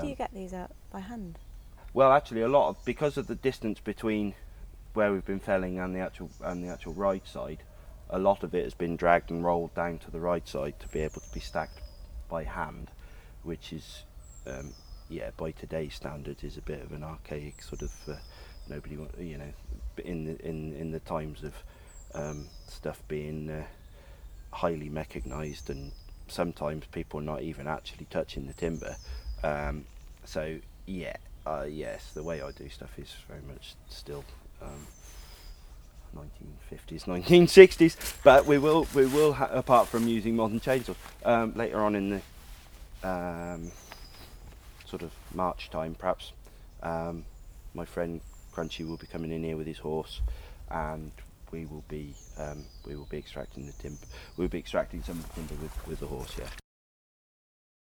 do you get these out? By hand? Well, actually, because of the distance between where we've been felling and the actual ride side, a lot of it has been dragged and rolled down to the ride side to be able to be stacked by hand, which is, by today's standards, is a bit of an archaic sort of nobody want, in the times of stuff being highly mechanised and sometimes people not even actually touching the timber. Yes, the way I do stuff is very much still 1950s, 1960s, but we will apart from using modern chainsaws later on in the sort of March time, perhaps. My friend Crunchy will be coming in here with his horse, and we will be extracting the timber. We'll be extracting some of the timber with the horse. Yeah.